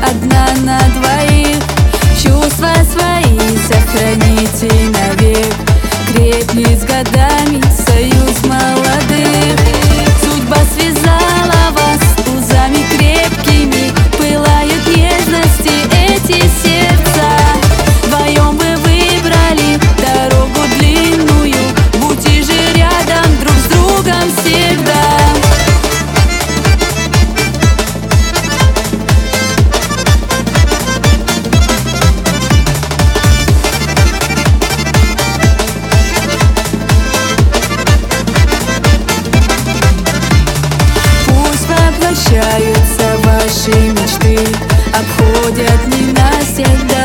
одна на двоих. Чувства свои сохраните навек. Крепнет с годами союз молодых. Судьба связала вас узами крепкими. Пылают нежности эти сердца. Вдвоем вы выбрали дорогу длинную. Будьте же рядом друг с другом всегда. Воплощаются ваши мечты, обходят ненастья.